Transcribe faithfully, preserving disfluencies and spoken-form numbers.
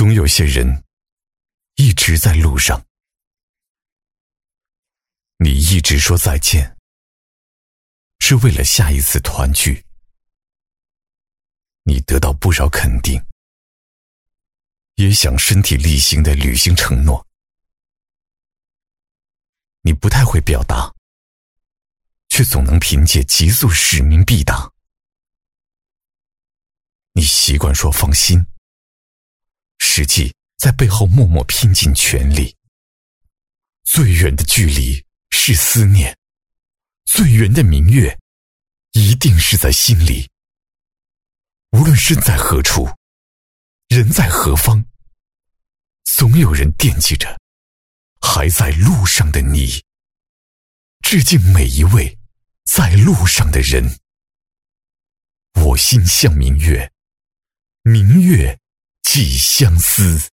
总有些人一直在路上，你一直说再见，是为了下一次团聚。你得到不少肯定，也想身体力行地履行承诺。你不太会表达，却总能凭借急速使命必达。你习惯说放心，实际在背后默默拼尽全力。最远的距离是思念，最圆的明月一定是在心里。无论身在何处，人在何方，总有人惦记着还在路上的你。致敬每一位在路上的人。我心向明月，明月寄相思。